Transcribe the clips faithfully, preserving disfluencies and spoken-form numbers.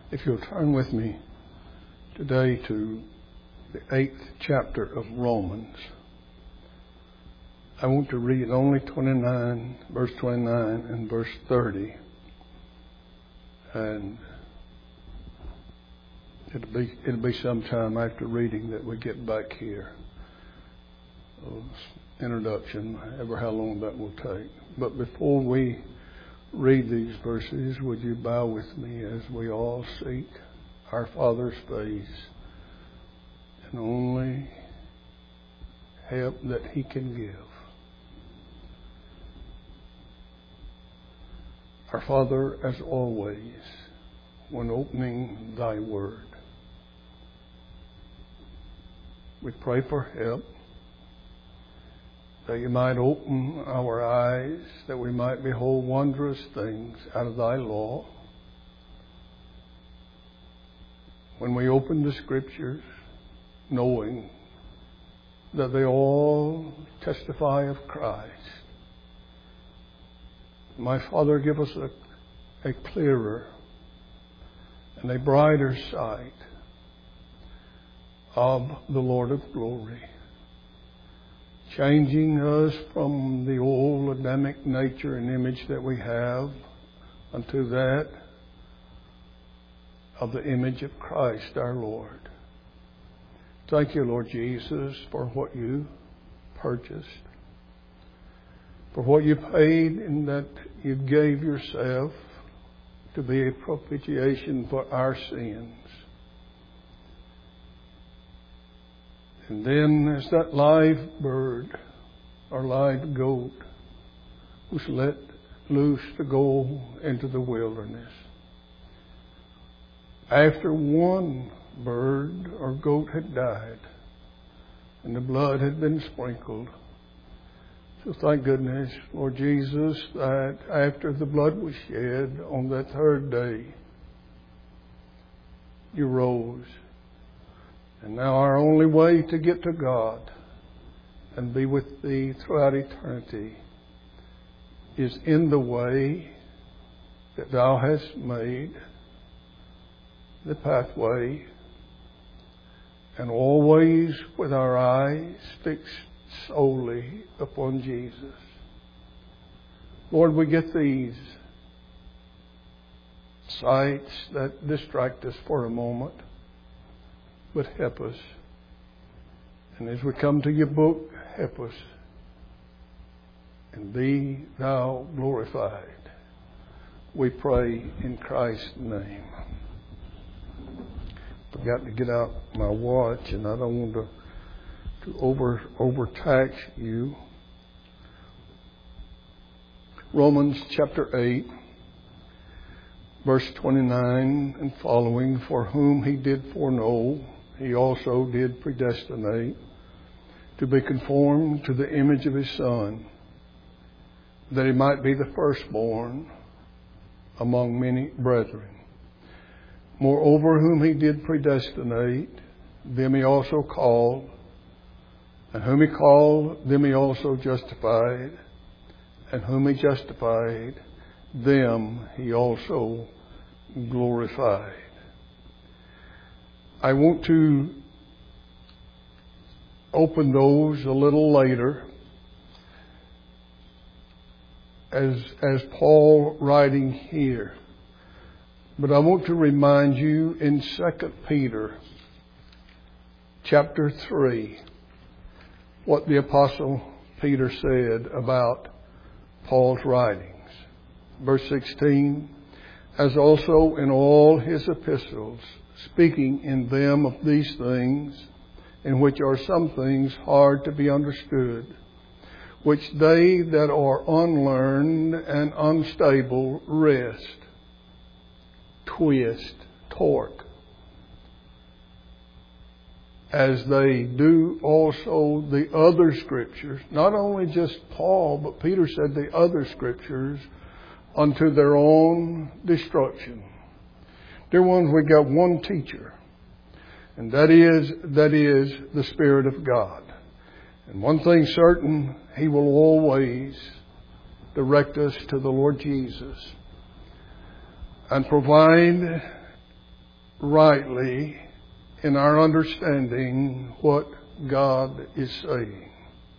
If you'll turn with me today to the eighth chapter of Romans, I want to read only twenty-nine, verse twenty-nine and verse thirty. And it'll be, it'll be some time after reading that we get back here. Introduction, ever how long that will take. But before we read these verses, would you bow with me as we all seek our Father's face and only help that He can give. Our Father, as always, when opening Thy Word, we pray for help, that You might open our eyes, that we might behold wondrous things out of Thy law. When we open the Scriptures, knowing that they all testify of Christ, my Father, give us a, a clearer and a brighter sight of the Lord of glory, changing us from the old Adamic nature and image that we have unto that of the image of Christ our Lord. Thank You, Lord Jesus, for what You purchased, for what You paid, in that You gave Yourself to be a propitiation for our sins. And then as that live bird or live goat was let loose to go into the wilderness, after one bird or goat had died and the blood had been sprinkled. So thank goodness, Lord Jesus, that after the blood was shed on that third day, You rose. And now our only way to get to God and be with Thee throughout eternity is in the way that Thou hast made, the pathway, and always with our eyes fixed solely upon Jesus. Lord, we get these sights that distract us for a moment, but help us. And as we come to Your book, help us. And be Thou glorified. We pray in Christ's name. Forgot to get out my watch, and I don't want to, to over overtax you. Romans chapter eight, verse twenty-nine and following, for whom He did foreknow, He also did predestinate to be conformed to the image of His Son, that He might be the firstborn among many brethren. Moreover, whom He did predestinate, them He also called. And whom He called, them He also justified. And whom He justified, them He also glorified. I want to open those a little later as, as Paul writing here. But I want to remind you in Second Peter chapter three what the Apostle Peter said about Paul's writings. Verse sixteen, as also in all his epistles, speaking in them of these things, in which are some things hard to be understood, which they that are unlearned and unstable wrest, twist, torque, as they do also the other Scriptures. Not only just Paul, but Peter said the other Scriptures unto their own destruction. Dear ones, we got one teacher, and that is, that is the Spirit of God. And one thing certain, He will always direct us to the Lord Jesus and provide rightly in our understanding what God is saying.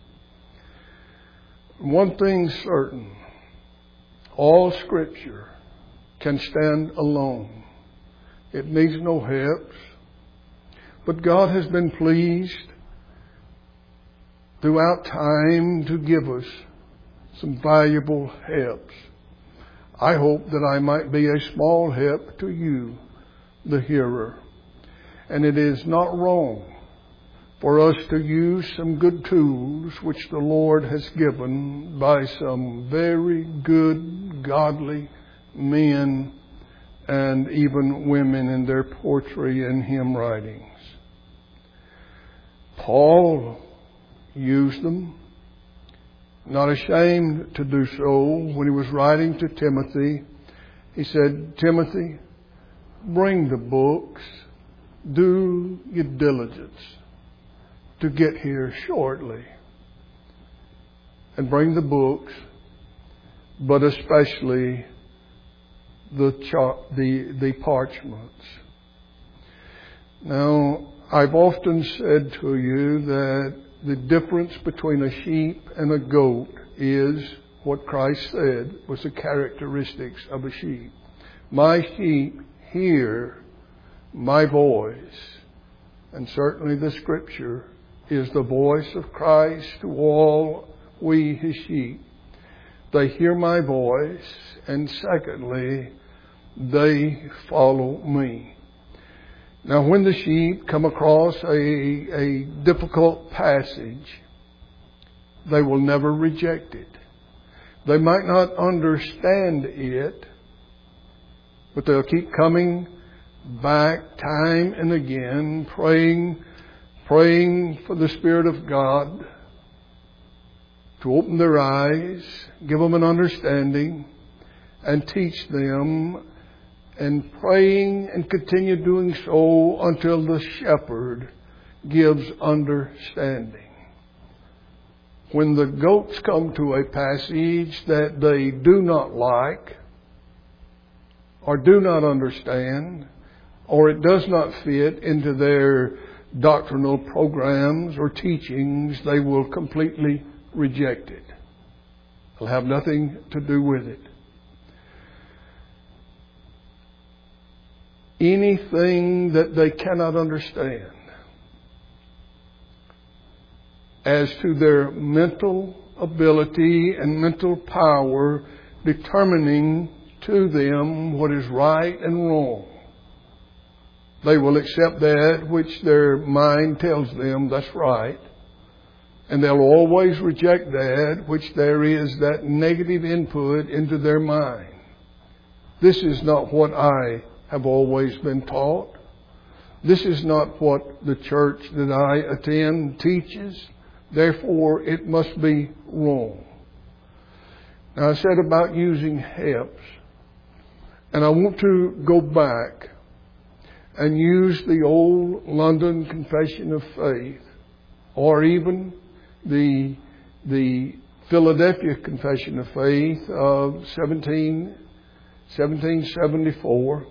One thing's certain, all Scripture can stand alone. It needs no helps. But God has been pleased throughout time to give us some valuable helps. I hope that I might be a small help to you, the hearer. And it is not wrong for us to use some good tools which the Lord has given by some very good, godly men and even women in their poetry and hymn writings. Paul used them, not ashamed to do so. When he was writing to Timothy, he said, Timothy, bring the books, do your diligence to get here shortly. And bring the books, but especially the char- the, the parchments. Now, I've often said to you that the difference between a sheep and a goat is what Christ said was the characteristics of a sheep. My sheep hear my voice. And certainly the Scripture is the voice of Christ to all we, his sheep. They hear my voice, and secondly, they follow me. Now, when the sheep come across a, a difficult passage, they will never reject it. They might not understand it, but they'll keep coming back time and again, praying, praying for the Spirit of God to open their eyes, give them an understanding, and teach them, and praying and continue doing so until the shepherd gives understanding. When the goats come to a passage that they do not like, or do not understand, or it does not fit into their doctrinal programs or teachings, they will completely reject it. They'll have nothing to do with it. Anything that they cannot understand as to their mental ability and mental power determining to them what is right and wrong, they will accept that which their mind tells them that's right, and they'll always reject that which there is that negative input into their mind. This is not what I have always been taught. This is not what the church that I attend teaches. Therefore, it must be wrong. Now, I said about using helps, and I want to go back and use the old London Confession of Faith, or even the the Philadelphia Confession of Faith of seventeen seventy-four.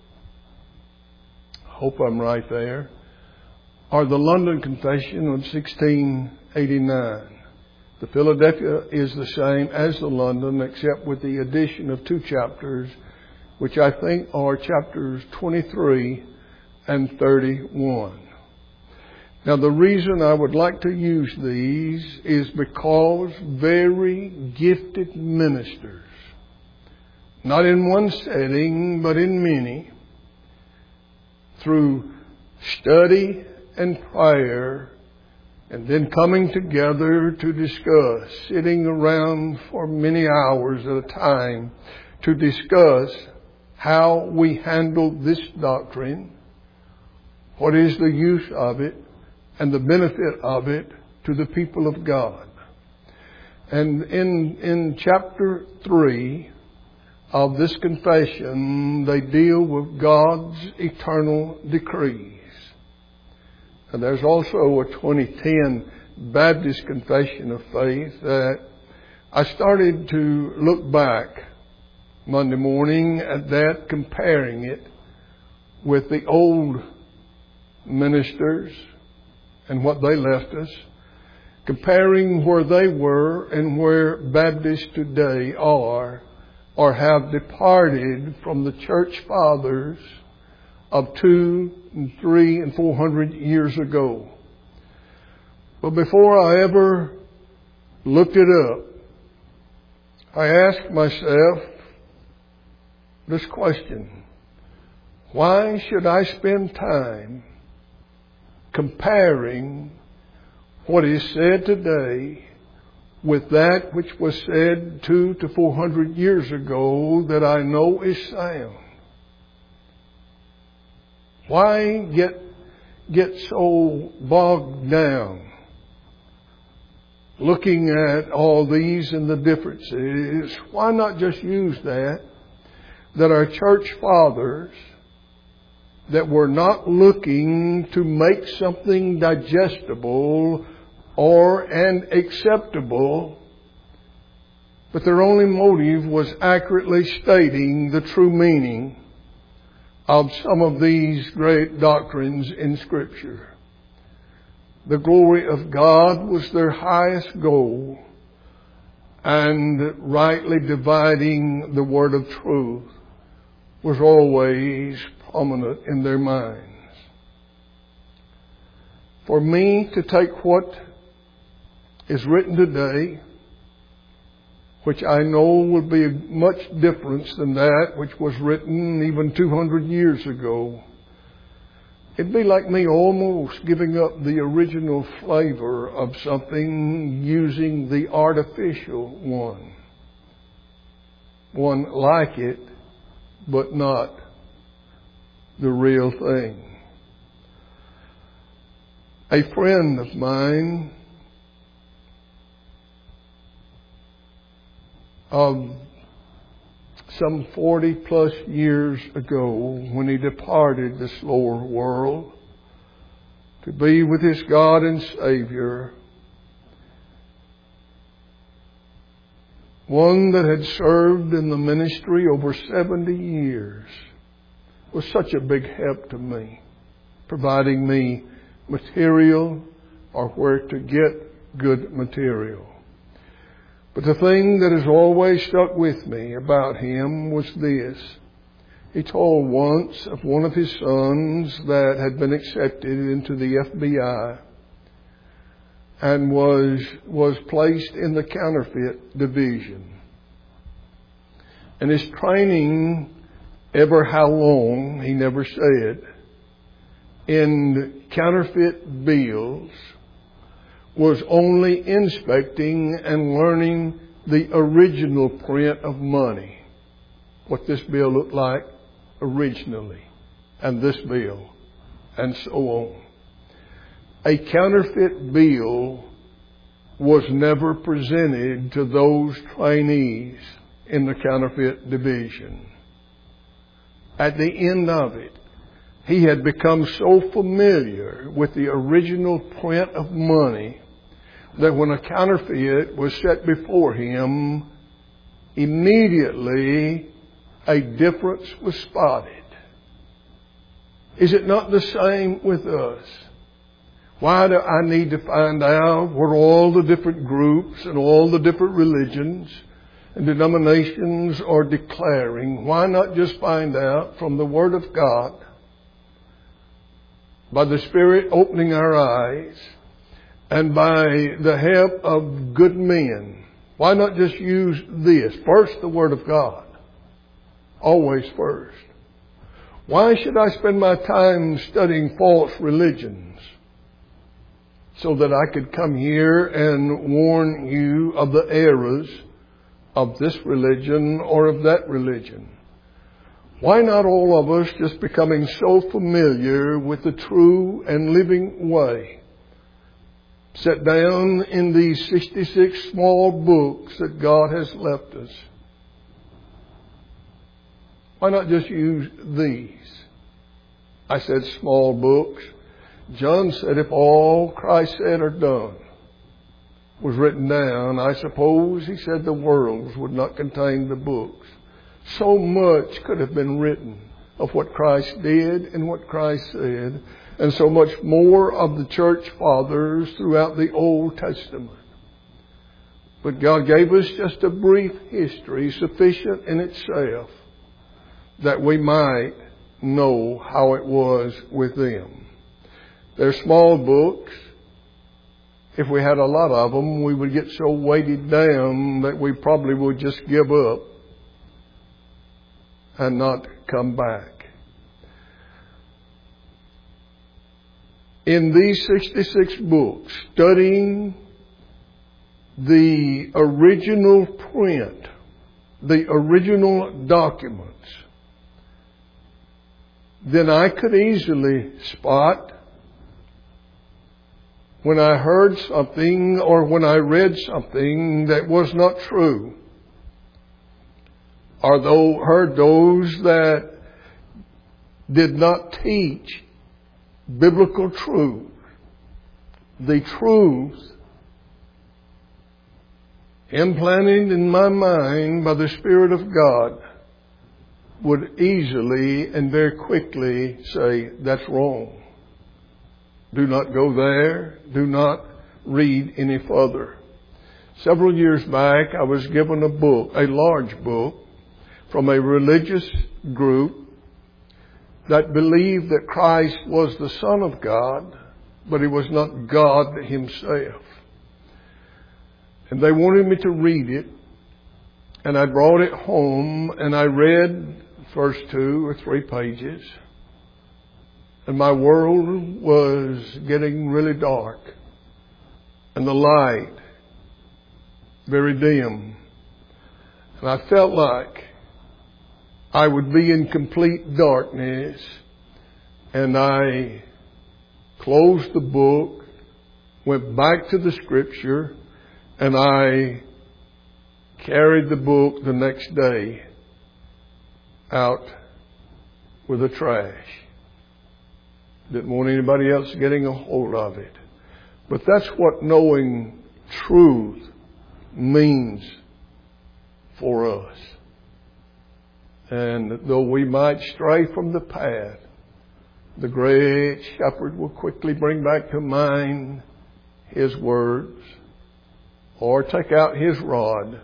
Hope I'm right there. Or the London Confession of sixteen eighty-nine. The Philadelphia is the same as the London, except with the addition of two chapters, which I think are chapters twenty-three and thirty-one. Now, the reason I would like to use these is because very gifted ministers, not in one setting, but in many, through study and prayer, and then coming together to discuss, sitting around for many hours at a time to discuss how we handle this doctrine, what is the use of it, and the benefit of it to the people of God. And in, in chapter three of this confession, they deal with God's eternal decrees. And there's also a twenty ten Baptist Confession of Faith that I started to look back Monday morning at that, comparing it with the old ministers and what they left us, comparing where they were and where Baptists today are or have departed from the church fathers of two and three and four hundred years ago. But before I ever looked it up, I asked myself this question: why should I spend time comparing what is said today with that which was said two to four hundred years ago that I know is sound? Why get get so bogged down looking at all these and the differences? Why not just use that, that our church fathers that were not looking to make something digestible or and acceptable, but their only motive was accurately stating the true meaning of some of these great doctrines in Scripture. The glory of God was their highest goal, and rightly dividing the word of truth was always prominent in their minds. For me to take what is written today, which I know will be much different than that which was written even two hundred years ago, it'd be like me almost giving up the original flavor of something using the artificial one. One like it, but not the real thing. A friend of mine of some forty plus years ago, when he departed this lower world to be with his God and Savior, one that had served in the ministry over seventy years, was such a big help to me, providing me material or where to get good material. But the thing that has always stuck with me about him was this. He told once of one of his sons that had been accepted into the F B I and was was placed in the counterfeit division. And his training, ever how long, he never said, in counterfeit bills was only inspecting and learning the original print of money. What this bill looked like originally, and this bill, and so on. A counterfeit bill was never presented to those trainees in the counterfeit division. At the end of it, he had become so familiar with the original print of money that when a counterfeit was set before him, immediately a difference was spotted. Is it not the same with us? Why do I need to find out what all the different groups and all the different religions and denominations are declaring? Why not just find out from the Word of God, by the Spirit opening our eyes, and by the help of good men? Why not just use this? First, the Word of God. Always first. Why should I spend my time studying false religions so that I could come here and warn you of the errors of this religion or of that religion? Why not all of us just becoming so familiar with the true and living way, set down in these sixty-six small books that God has left us? Why not just use these? I said small books. John said if all Christ said or done was written down, I suppose he said the worlds would not contain the books. So much could have been written of what Christ did and what Christ said, and so much more of the church fathers throughout the Old Testament. But God gave us just a brief history, sufficient in itself, that we might know how it was with them. They're small books. If we had a lot of them, we would get so weighted down that we probably would just give up and not come back. In these sixty-six books, studying the original print, the original documents, then I could easily spot when I heard something or when I read something that was not true, or though heard those that did not teach biblical truth, the truth implanted in my mind by the Spirit of God would easily and very quickly say, that's wrong. Do not go there. Do not read any further. Several years back, I was given a book, a large book, from a religious group that believed that Christ was the Son of God, but He was not God Himself. And they wanted me to read it, and I brought it home, and I read the first two or three pages, and my world was getting really dark, and the light very dim. And I felt like I would be in complete darkness, and I closed the book, went back to the Scripture, and I carried the book the next day out with the trash. Didn't want anybody else getting a hold of it. But that's what knowing truth means for us. And though we might stray from the path, the great shepherd will quickly bring back to mind His words, or take out His rod,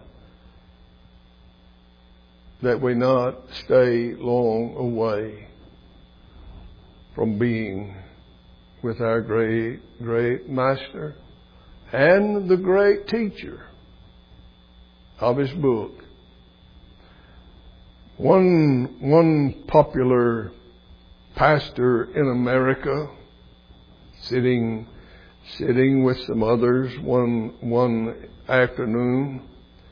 that we not stay long away from being with our great, great Master and the great teacher of His book. One, one popular pastor in America, sitting, sitting with some others one, one afternoon,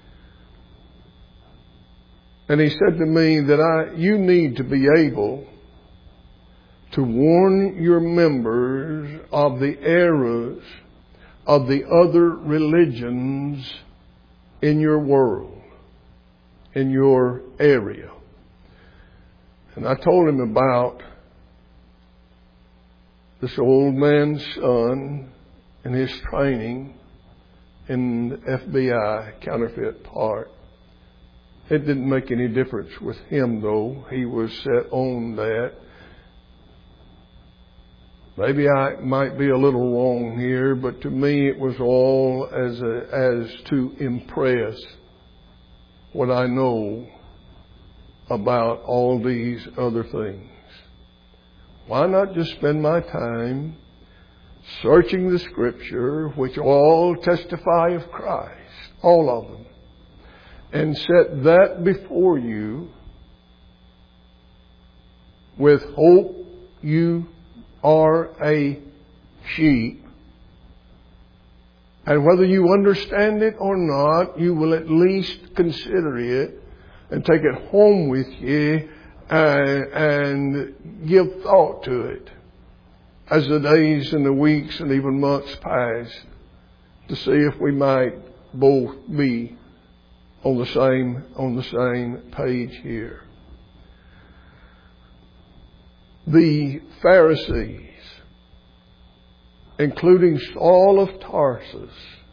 and he said to me that I, you need to be able to warn your members of the errors of the other religions in your world, in your area. And I told him about this old man's son and his training in the F B I counterfeit part. It didn't make any difference with him, though. He was set on that. Maybe I might be a little wrong here, but to me it was all as a, as to impress what I know about all these other things. Why not just spend my time searching the Scripture, which all testify of Christ, all of them, and set that before you with hope you are a sheep. And whether you understand it or not, you will at least consider it and take it home with you and, and give thought to it as the days and the weeks and even months pass, to see if we might both be on the same on the same page here. The Pharisees, including Saul of Tarsus,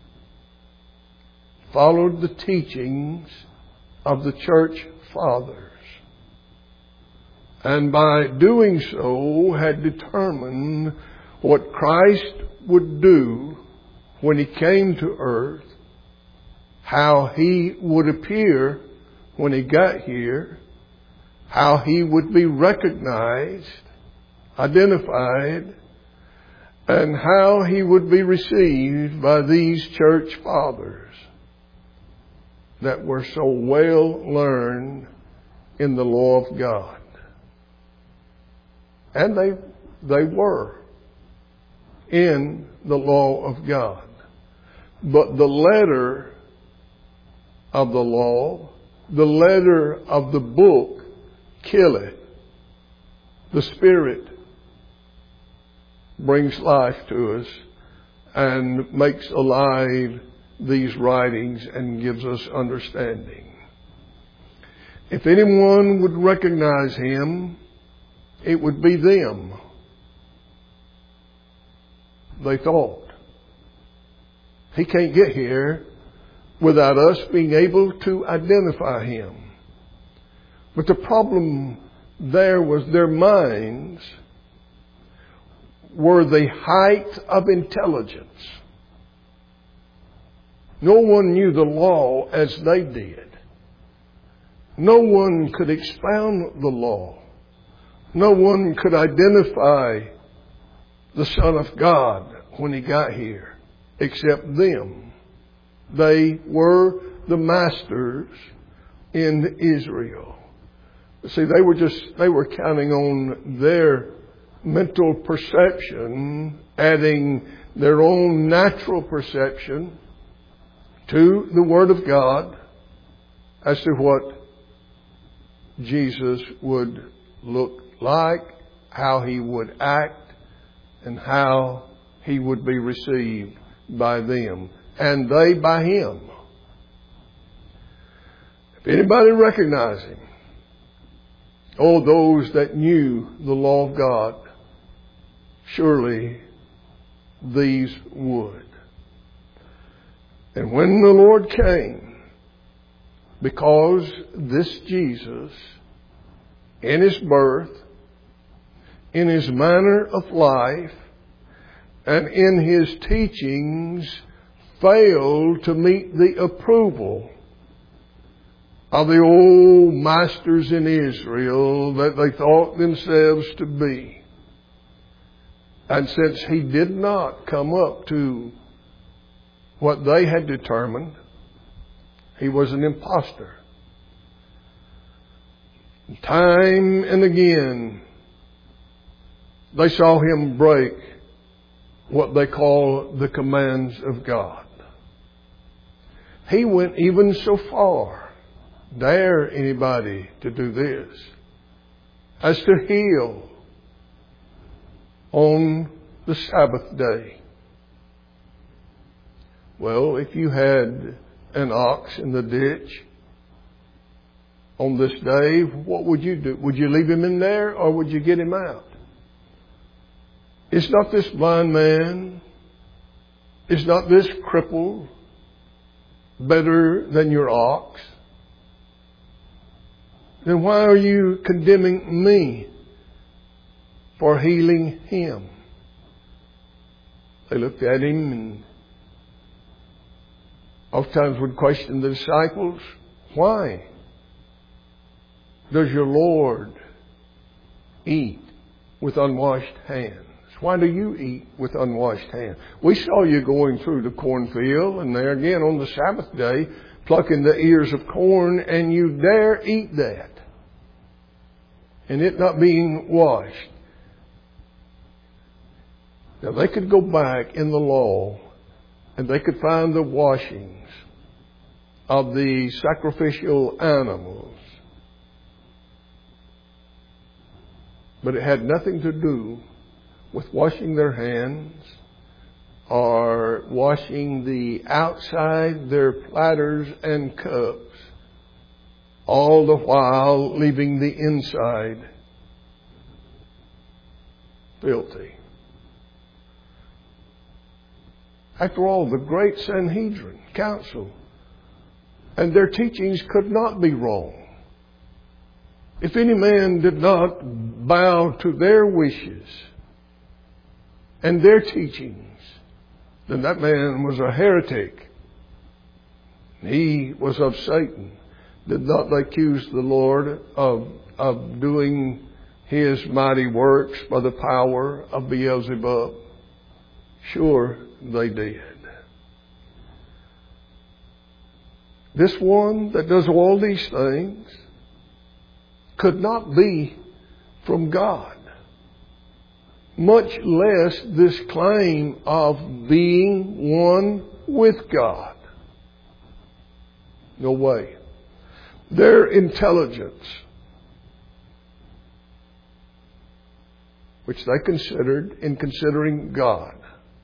followed the teachings of the church fathers and by doing so had determined what Christ would do when He came to earth, how He would appear when He got here, how He would be recognized, identified, and how He would be received by these church fathers that were so well learned in the law of God. And they, they were in the law of God. But the letter of the law, the letter of the book, killeth. The Spirit brings life to us and makes alive these writings and gives us understanding. If anyone would recognize Him, it would be them. They thought. He can't get here without us being able to identify Him. But the problem there was their minds were the height of intelligence. No one knew the law as they did. No one could expound the law. No one could identify the Son of God when He got here except them. They were the masters in Israel. See, they were just, they were counting on their mental perception, adding their own natural perception to the Word of God as to what Jesus would look like, how He would act, and how He would be received by them, and they by Him. If anybody recognized Him, oh, those that knew the law of God, surely these would. And when the Lord came, because this Jesus, in His birth, in His manner of life, and in His teachings, failed to meet the approval of the old masters in Israel that they thought themselves to be. And since He did not come up to what they had determined, He was an impostor. Time and again, they saw Him break what they call the commands of God. He went even so far, dare anybody to do this, as to heal on the Sabbath day. Well, if you had an ox in the ditch on this day, what would you do? Would you leave him in there or would you get him out? Is not this blind man, is not this cripple better than your ox? Then why are you condemning me for healing him? They looked at Him and oftentimes would question the disciples, why does your Lord eat with unwashed hands? Why do you eat with unwashed hands? We saw you going through the cornfield and there again on the Sabbath day, plucking the ears of corn, and you dare eat that, and it not being washed. Now they could go back in the law and they could find the washings of the sacrificial animals. But it had nothing to do with washing their hands or washing the outside, their platters and cups, all the while leaving the inside filthy. After all, the great Sanhedrin council and their teachings could not be wrong. If any man did not bow to their wishes and their teachings, then that man was a heretic. He was of Satan. Did not they accuse the Lord of, of doing His mighty works by the power of Beelzebub? Sure, they did. This one that does all these things could not be from God, much less this claim of being one with God. No way. Their intelligence, which they considered in considering God,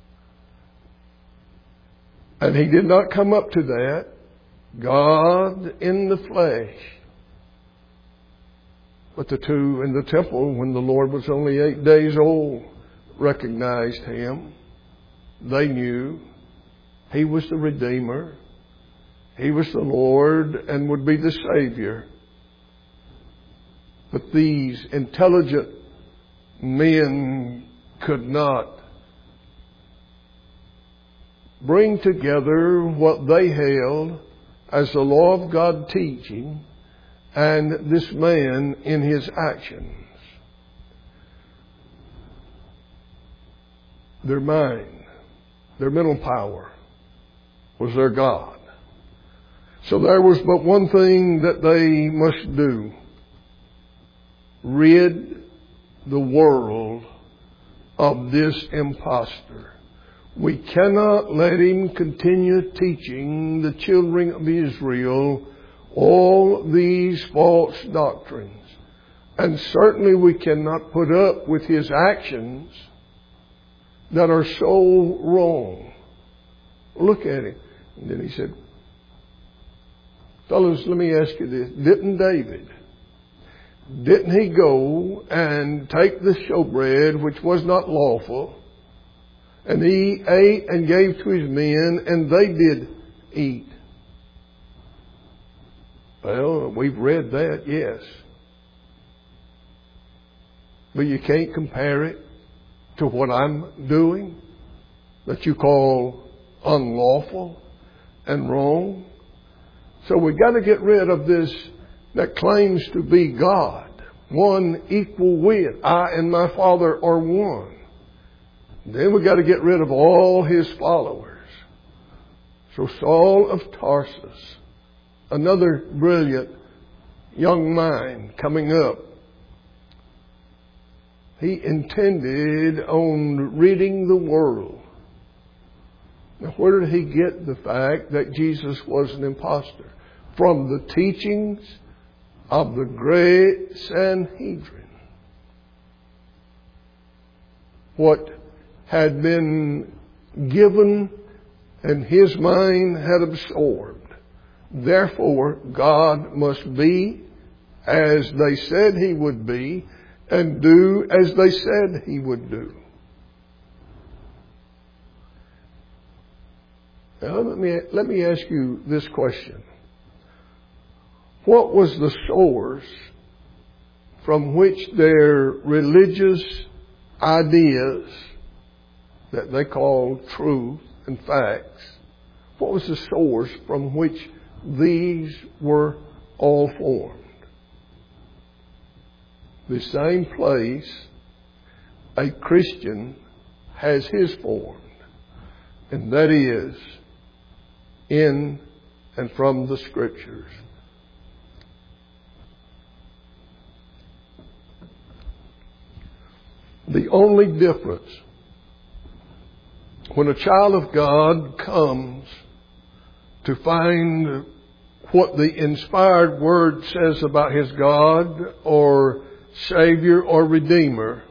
and He did not come up to that, God in the flesh. But the two in the temple, when the Lord was only eight days old, recognized Him. They knew He was the Redeemer. He was the Lord and would be the Savior. But these intelligent men could not bring together what they held as the law of God teaching and this man in his actions. Their mind, their mental power was their God. So there was but one thing that they must do: rid the world of this impostor. We cannot let him continue teaching the children of Israel all these false doctrines. And certainly we cannot put up with his actions that are so wrong. Look at him. And then he said, fellows, let me ask you this. Didn't David, didn't he go and take the showbread, which was not lawful, and he ate and gave to his men, and they did eat? Well, we've read that, yes. But you can't compare it to what I'm doing that you call unlawful and wrong. So we've got to get rid of this that claims to be God, one equal with. I and my Father are one. Then we've got to get rid of all his followers. So Saul of Tarsus, another brilliant young mind coming up, he intended on ridding the world. Now, where did he get the fact that Jesus was an impostor? From the teachings of the great Sanhedrin. What had been given and his mind had absorbed. Therefore, God must be as they said he would be and do as they said he would do. Now, let me, let me ask you this question. What was the source from which their religious ideas that they called truth and facts, what was the source from which these were all formed? The same place a Christian has his formed, and that is in and from the Scriptures. The only difference when a child of God comes to find what the inspired Word says about his God or Savior or Redeemer,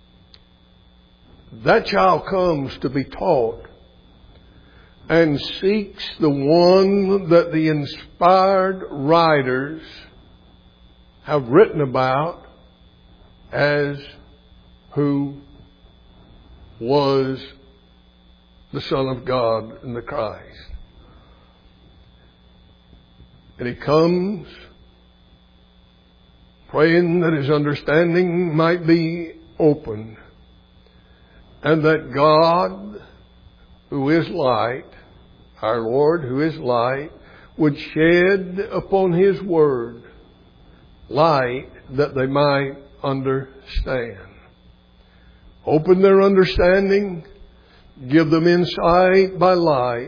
that child comes to be taught and seeks the one that the inspired writers have written about as who was the Son of God and the Christ. And he comes praying that his understanding might be opened, and that God, who is light, our Lord who is light, would shed upon his word light that they might understand. Open their understanding, give them insight by light.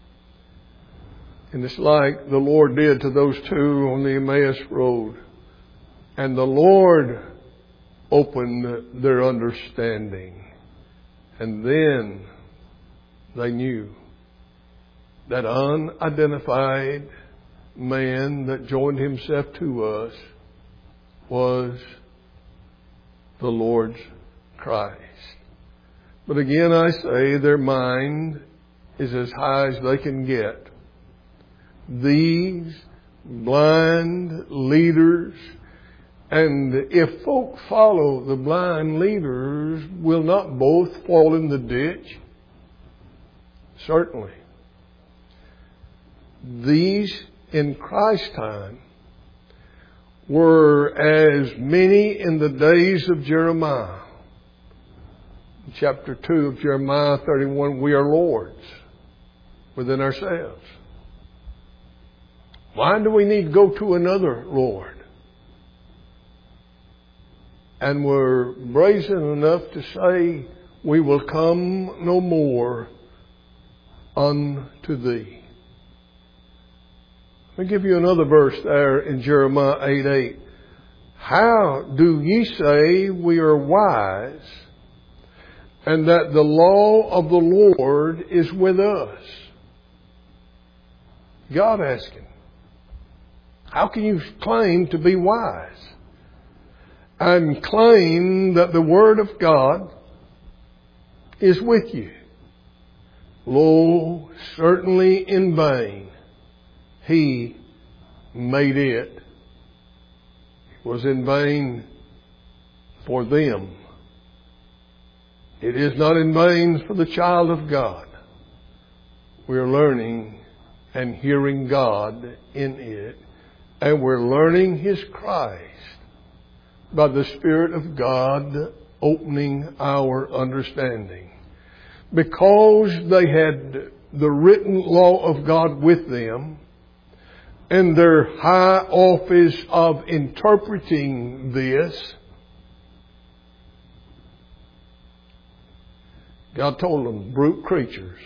And it's like the Lord did to those two on the Emmaus Road. And the Lord opened their understanding. And then they knew that unidentified man that joined himself to us was the Lord's Christ. But again, I say their mind is as high as they can get. These blind leaders, and if folk follow the blind leaders, will not both fall in the ditch? Certainly. These in Christ's time were as many in the days of Jeremiah. In chapter two of Jeremiah thirty-one, we are lords within ourselves. Why do we need to go to another Lord? And we're brazen enough to say, we will come no more unto thee. Let me give you another verse there in Jeremiah eight eight. How do ye say we are wise, and that the law of the Lord is with us? God asking. How can you claim to be wise and claim that the Word of God is with you? Lo, certainly in vain he made it. It was in vain for them. It is not in vain for the child of God. We are learning and hearing God in it. And we're learning His Christ by the Spirit of God opening our understanding. Because they had the written law of God with them, and their high office of interpreting this, God told them, brute creatures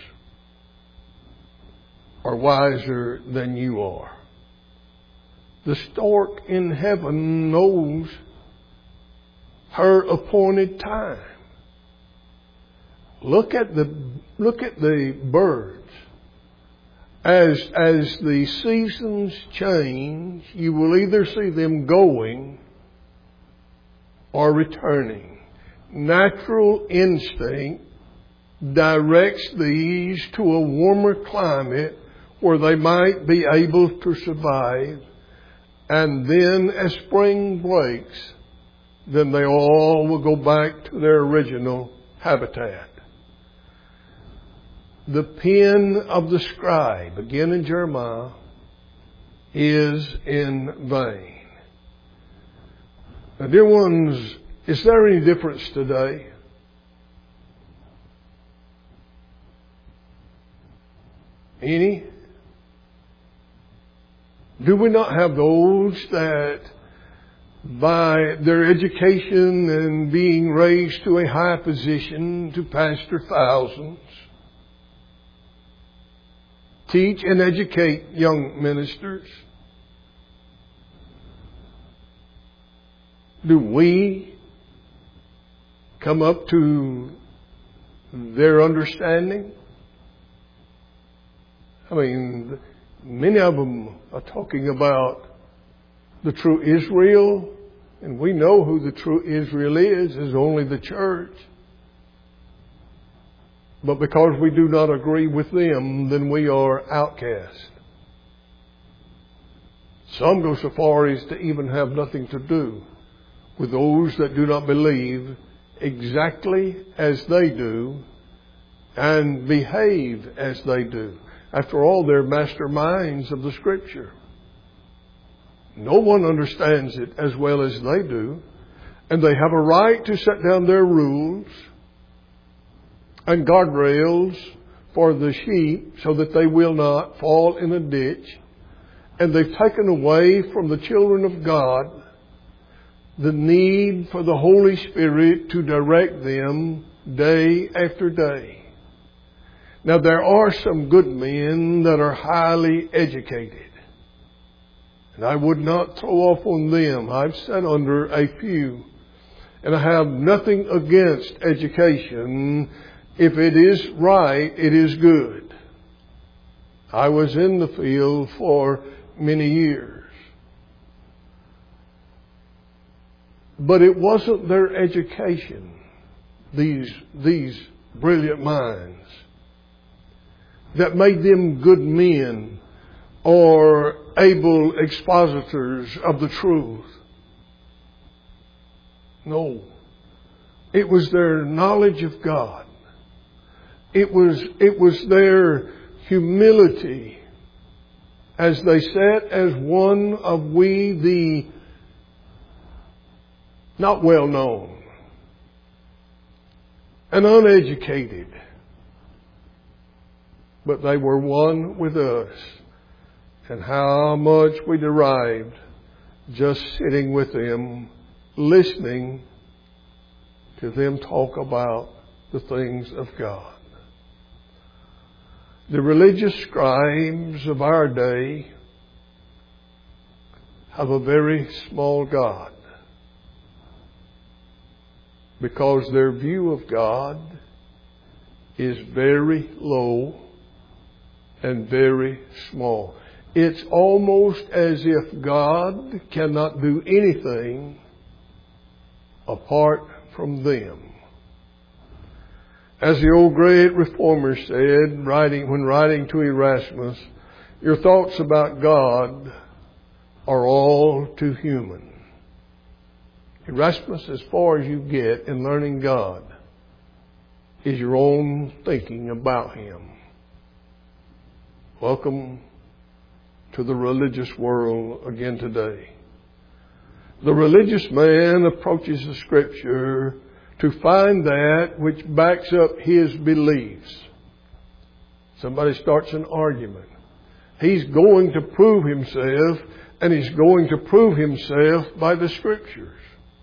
are wiser than you are. The stork in heaven knows her appointed time. Look at the look at the birds. As as the seasons change, you will either see them going or returning. Natural instinct directs these to a warmer climate where they might be able to survive. And then as spring breaks, then they all will go back to their original habitat. The pen of the scribe, again in Jeremiah, is in vain. Now, dear ones, is there any difference today? Any? Do we not have those that by their education and being raised to a high position to pastor thousands, teach and educate young ministers? Do we come up to their understanding? I mean, many of them are talking about the true Israel, and we know who the true Israel is, is only the church. But because we do not agree with them, then we are outcast. Some go so far as to even have nothing to do with those that do not believe exactly as they do and behave as they do. After all, they're masterminds of the Scripture. No one understands it as well as they do. And they have a right to set down their rules and guardrails for the sheep so that they will not fall in a ditch. And they've taken away from the children of God the need for the Holy Spirit to direct them day after day. Now, there are some good men that are highly educated, and I would not throw off on them. I've sat under a few, and I have nothing against education. If it is right, it is good. I was in the field for many years. But it wasn't their education, these, these brilliant minds, that made them good men or able expositors of the truth. No. It was their knowledge of God. It was, it was their humility as they sat as one of we the not well known and uneducated, but they were one with us, and how much we derived just sitting with them, listening to them talk about the things of God. The religious scribes of our day have a very small God, because their view of God is very low and very small. It's almost as if God cannot do anything apart from them. As the old great reformer said, writing when writing to Erasmus, your thoughts about God are all too human. Erasmus, as far as you get in learning God, is your own thinking about Him. Welcome to the religious world again today. The religious man approaches the Scripture to find that which backs up his beliefs. Somebody starts an argument. He's going to prove himself, and he's going to prove himself by the Scriptures.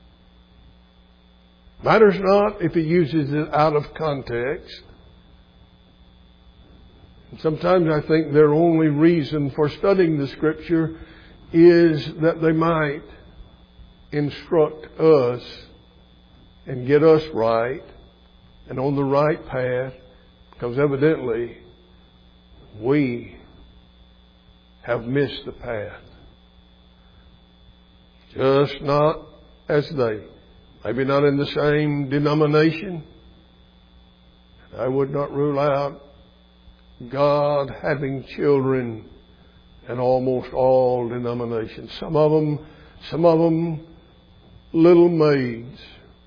Matters not if he uses it out of context. And sometimes I think their only reason for studying the Scripture is that they might instruct us and get us right and on the right path, because evidently we have missed the path. Just not as they. Maybe not in the same denomination. I would not rule out God having children in almost all denominations. Some of them, some of them little maids,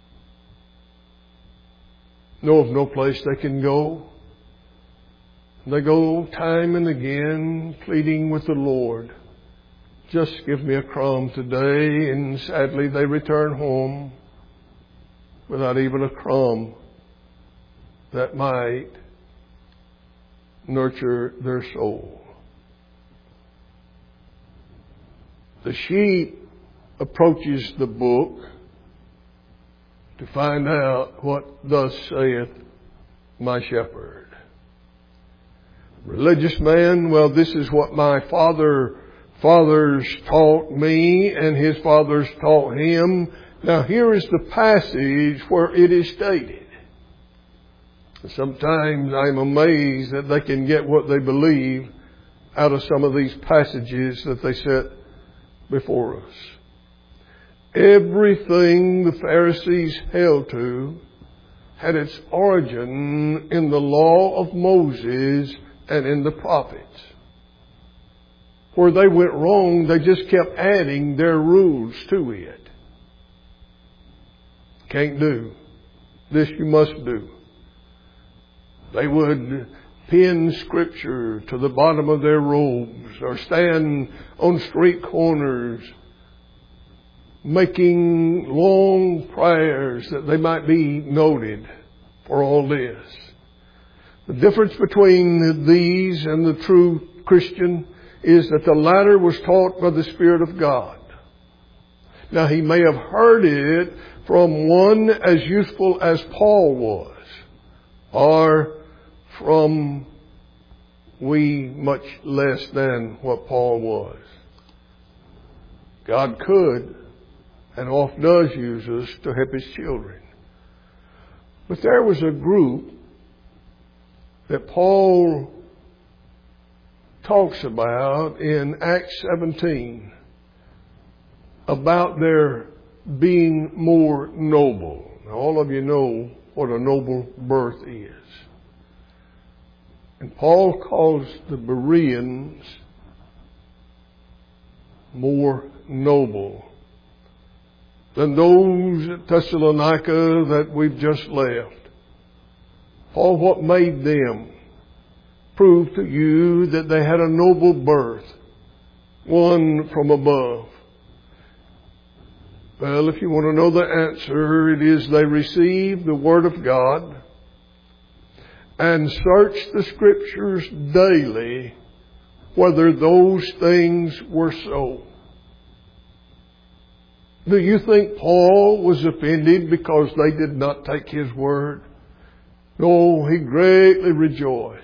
know of no place they can go. They go time and again pleading with the Lord, just give me a crumb today, and sadly they return home without even a crumb that might nurture their soul. The sheep approaches the book to find out what thus saith my shepherd. Religious man, well, this is what my father fathers taught me, and his fathers taught him. Now here is the passage where it is stated. Sometimes I'm amazed that they can get what they believe out of some of these passages that they set before us. Everything the Pharisees held to had its origin in the law of Moses and in the prophets. Where they went wrong, they just kept adding their rules to it. Can't do. This you must do. They would pin scripture to the bottom of their robes or stand on street corners making long prayers that they might be noted for all this. The difference between these and the true Christian is that the latter was taught by the Spirit of God. Now, he may have heard it from one as useful as Paul was, or from we much less than what Paul was. God could and often does use us to help His children. But there was a group that Paul talks about in Acts seventeen about their being more noble. Now, all of you know what a noble birth is. And Paul calls the Bereans more noble than those at Thessalonica that we've just left. Paul, what made them prove to you that they had a noble birth, one from above? Well, if you want to know the answer, it is they received the Word of God and searched the Scriptures daily whether those things were so. Do you think Paul was offended because they did not take his word? No, he greatly rejoiced.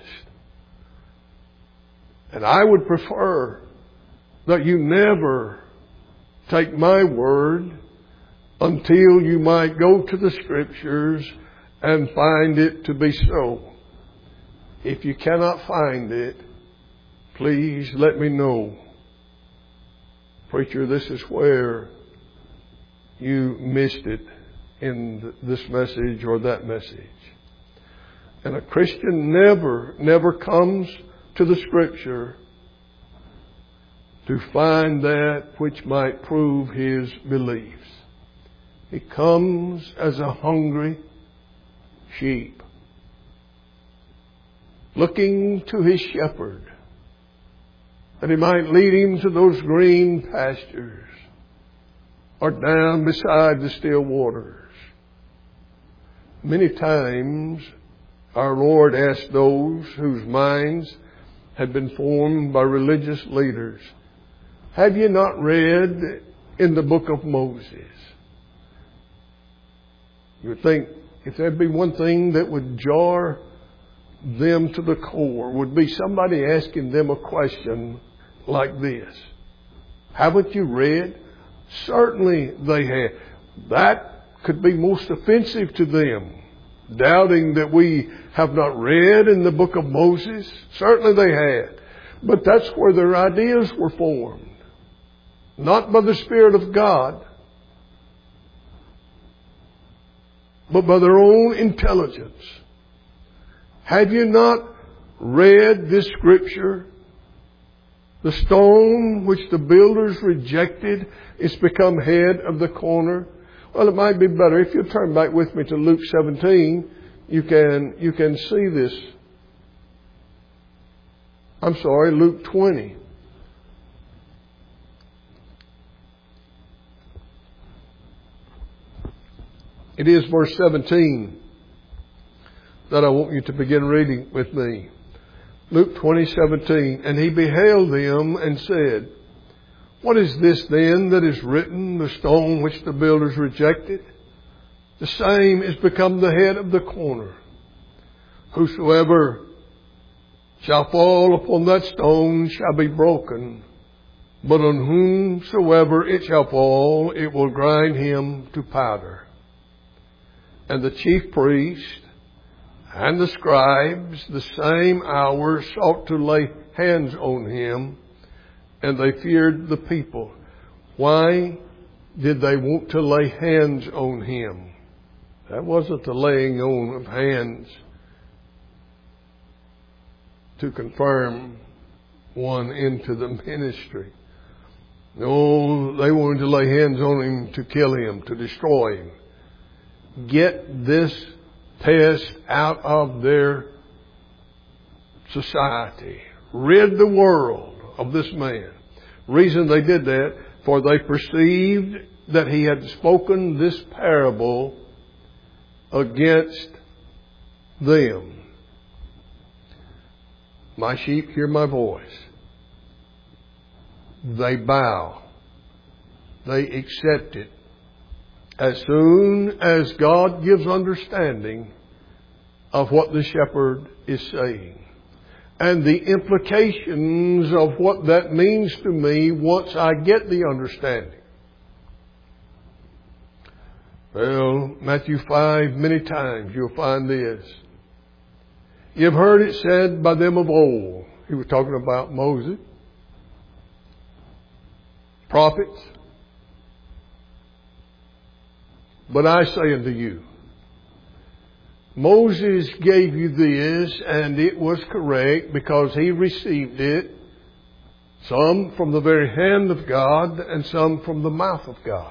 And I would prefer that you never take my word until you might go to the Scriptures and find it to be so. If you cannot find it, please let me know. Preacher, this is where you missed it in this message or that message. And a Christian never, never comes to the Scripture to find that which might prove his beliefs. He comes as a hungry sheep, looking to his shepherd, that he might lead him to those green pastures or down beside the still waters. Many times our Lord asked those whose minds had been formed by religious leaders, have you not read in the book of Moses? You would think if there'd be one thing that would jar them to the core, would be somebody asking them a question like this. Haven't you read? Certainly they had. That could be most offensive to them, doubting that we have not read in the book of Moses. Certainly they had. But that's where their ideas were formed. Not by the Spirit of God, but by their own intelligence. Have you not read this scripture? The stone which the builders rejected is become head of the corner. Well, it might be better if you turn back with me to Luke seventeen. You can you can see this. I'm sorry, Luke twenty. It is verse seventeen that I want you to begin reading with me. Luke twenty seventeen. And he beheld them and said, what is this then that is written, the stone which the builders rejected? The same is become the head of the corner. Whosoever shall fall upon that stone shall be broken, but on whomsoever it shall fall, it will grind him to powder. And the chief priest and the scribes the same hour sought to lay hands on him, and they feared the people. Why did they want to lay hands on him? That wasn't the laying on of hands to confirm one into the ministry. No, they wanted to lay hands on him to kill him, to destroy him. Get this test out of their society, rid the world of this man. Reason they did that, for they perceived that he had spoken this parable against them. My sheep hear my voice. They bow. They accept it. As soon as God gives understanding of what the shepherd is saying. And the implications of what that means to me once I get the understanding. Well, Matthew five, many times you'll find this. You've heard it said by them of old. He was talking about Moses, prophets. But I say unto you, Moses gave you this, and it was correct because he received it, some from the very hand of God and some from the mouth of God.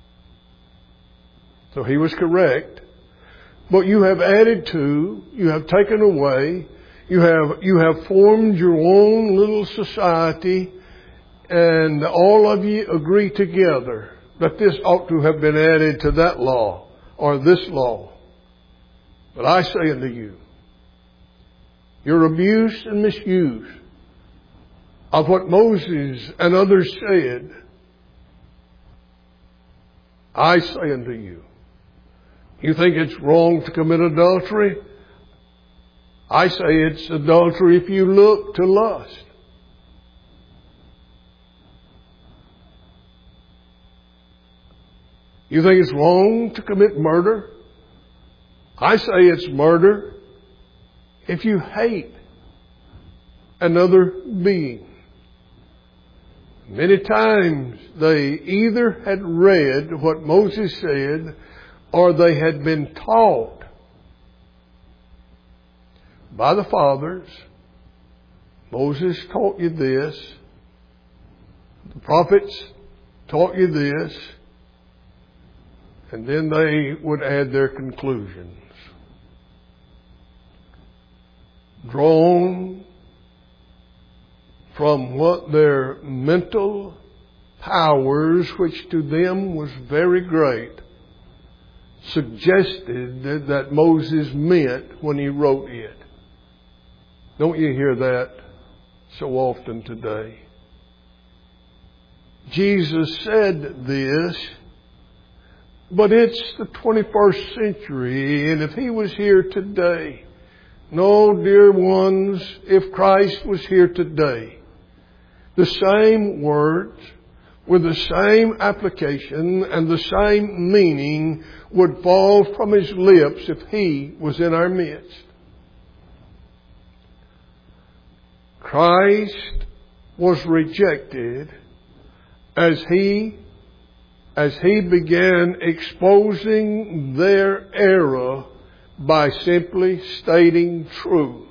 So he was correct. But you have added to, you have taken away, you have, you have formed your own little society, and all of you agree together that this ought to have been added to that law or this law. But I say unto you, your abuse and misuse of what Moses and others said, I say unto you, you think it's wrong to commit adultery? I say it's adultery if you look to lust. You think it's wrong to commit murder? I say it's murder if you hate another being. Many times they either had read what Moses said or they had been taught by the fathers. Moses taught you this. The prophets taught you this. And then they would add their conclusions. Drawn from what their mental powers, which to them was very great, suggested that Moses meant when he wrote it. Don't you hear that so often today? Jesus said this, but it's the twenty-first century, and if he was here today, no, dear ones, if Christ was here today, the same words with the same application and the same meaning would fall from his lips if he was in our midst. Christ was rejected as he, as he began exposing their error by simply stating truth.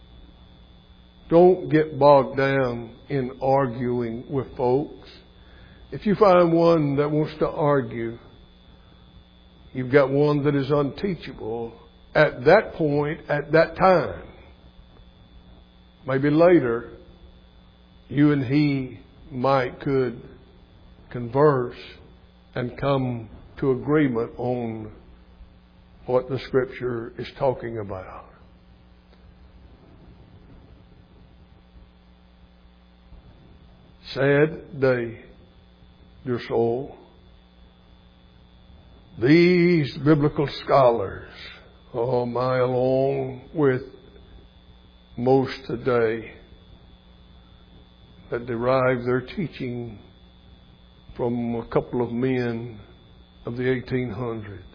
Don't get bogged down in arguing with folks. If you find one that wants to argue, you've got one that is unteachable at that point, at that time. Maybe later, you and he might could converse and come to agreement on what the Scripture is talking about. Sad day, dear soul. These biblical scholars, oh my, along with most today, that derive their teaching from a couple of men of the eighteen hundreds.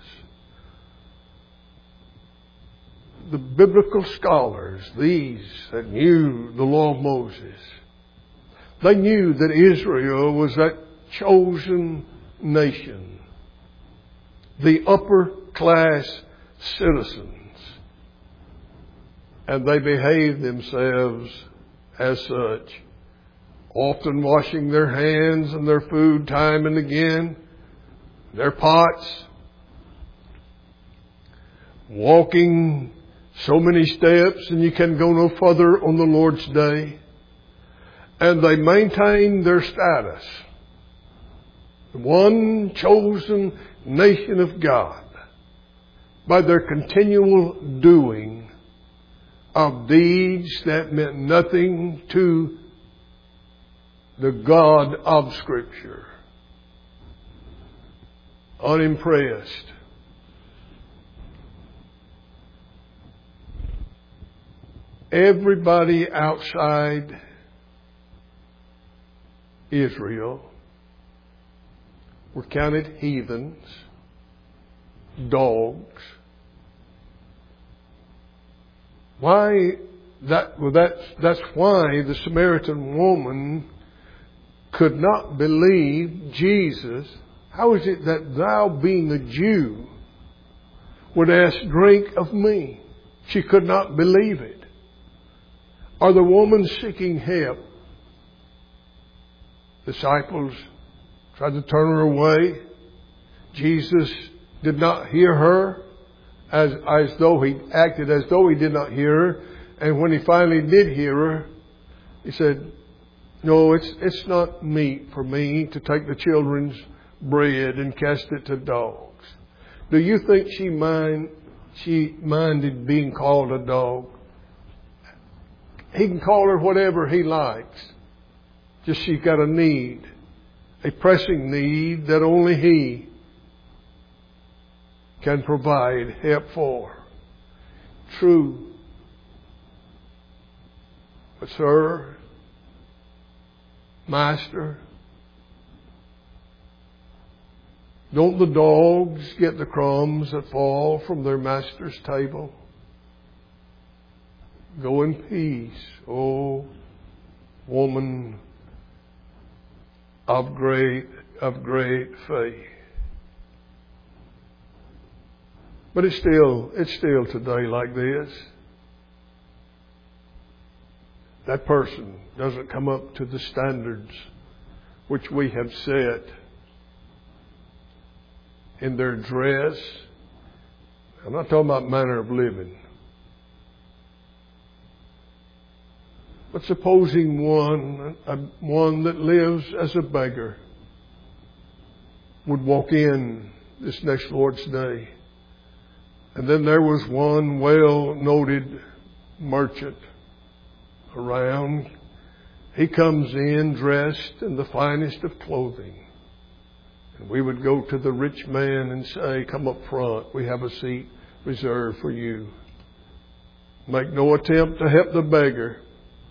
The biblical scholars, these that knew the law of Moses, they knew that Israel was that chosen nation, the upper class citizens, and they behaved themselves as such, often washing their hands and their food time and again, their pots, walking so many steps and you can go no further on the Lord's day. And they maintain their status. The one chosen nation of God by their continual doing of deeds that meant nothing to the God of Scripture. Unimpressed. Everybody outside Israel were counted heathens, dogs. Why that? Well, that's that's why the Samaritan woman could not believe Jesus. How is it that thou, being a Jew, would ask drink of me? She could not believe it. Or the woman seeking help. Disciples tried to turn her away. Jesus did not hear her, as, as though he acted as though he did not hear her. And when he finally did hear her, he said, no, it's, it's not meet for me to take the children's bread and cast it to dogs. Do you think she mind, she minded being called a dog? He can call her whatever he likes. Just she's got a need, a pressing need that only He can provide help for. True. But sir, master, don't the dogs get the crumbs that fall from their master's table? Go in peace, O woman of great, of great faith. But it's still, it's still today like this. That person doesn't come up to the standards which we have set in their dress. I'm not talking about manner of living. But supposing one, one that lives as a beggar would walk in this next Lord's Day. And then there was one well-noted merchant around. He comes in dressed in the finest of clothing. And we would go to the rich man and say, come up front. We have a seat reserved for you. Make no attempt to help the beggar.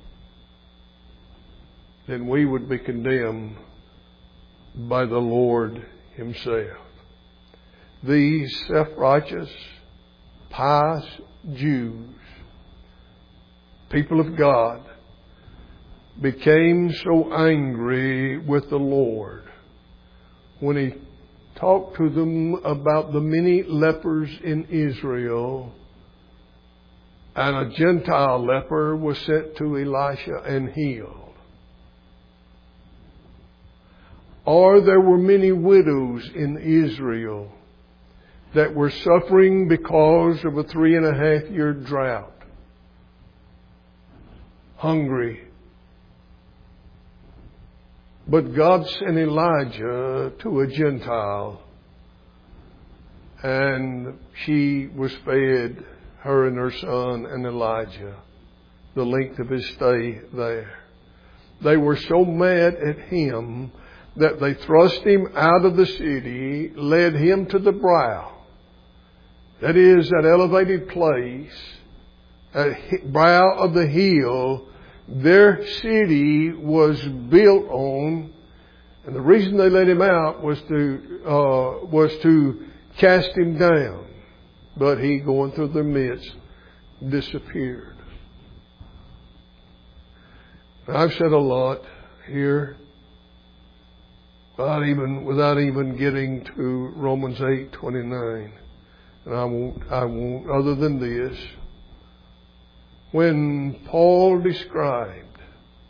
Then we would be condemned by the Lord Himself. These self-righteous, pious Jews, people of God, became so angry with the Lord when He talked to them about the many lepers in Israel, and a Gentile leper was sent to Elisha and healed. Or there were many widows in Israel that were suffering because of a three and a half year drought. Hungry. But God sent Elijah to a Gentile, and she was fed, her and her son and Elijah, the length of his stay there. They were so mad at him that they thrust him out of the city, led him to the brow. That is, that elevated place, at brow of the hill, their city was built on. And the reason they let him out was to uh, was to cast him down. But he, going through their midst, disappeared. I've said a lot here. Without even, without even getting to Romans eight twenty-nine. And I won't, I won't, other than this. When Paul described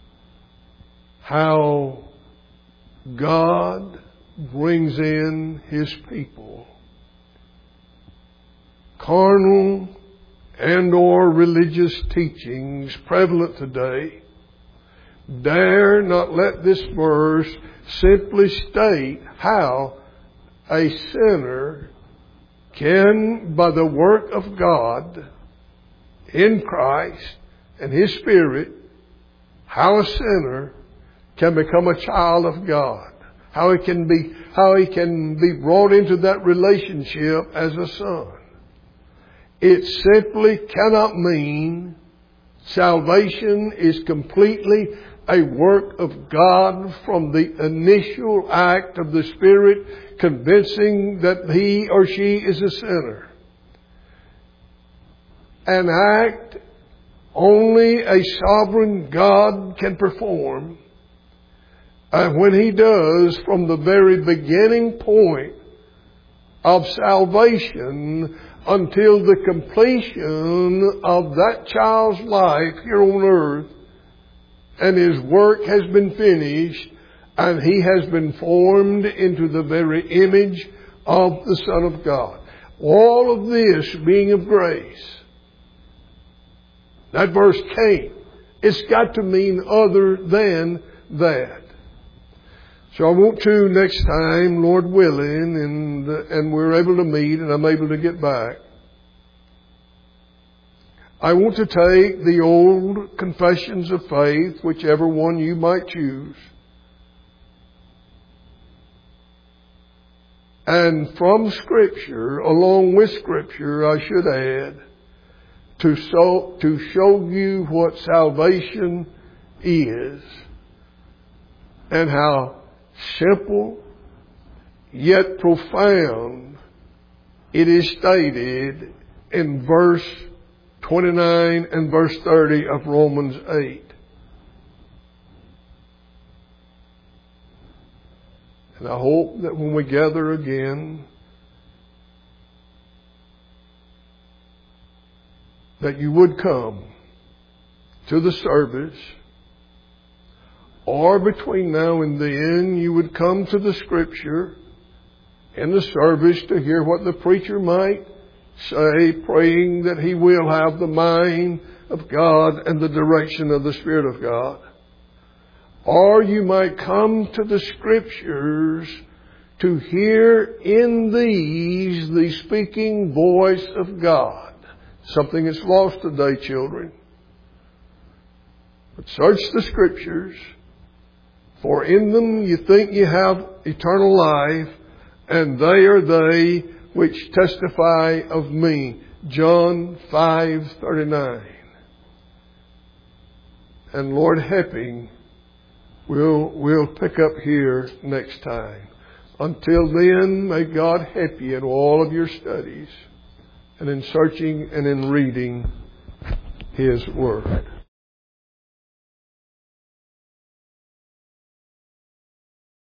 how God brings in His people, carnal and or religious teachings prevalent today dare not let this verse simply state how a sinner can, by the work of God in Christ and His Spirit, how a sinner can become a child of God. How he can be, how he can be brought into that relationship as a son. It simply cannot mean salvation is completely a work of God from the initial act of the Spirit convincing that he or she is a sinner. An act only a sovereign God can perform. And when He does, from the very beginning point of salvation until the completion of that child's life here on earth, and his work has been finished, and he has been formed into the very image of the Son of God. All of this being of grace. That verse can't. It's got to mean other than that. So I want to next time, Lord willing, and and we're able to meet and I'm able to get back, I want to take the old confessions of faith, whichever one you might choose, and from Scripture, along with Scripture, I should add, to so, to show you what salvation is and how simple yet profound it is stated in verse twenty-nine and verse thirty of Romans eight. And I hope that when we gather again, that you would come to the service, or between now and then you would come to the Scripture in the service to hear what the preacher might say, praying that he will have the mind of God and the direction of the Spirit of God. Or you might come to the Scriptures to hear in these the speaking voice of God. Something that's lost today, children. But search the Scriptures, for in them you think you have eternal life, and they are they which testify of me. John five thirty-nine. And Lord helping, we'll, we'll pick up here next time. Until then, may God help you in all of your studies and in searching and in reading His Word.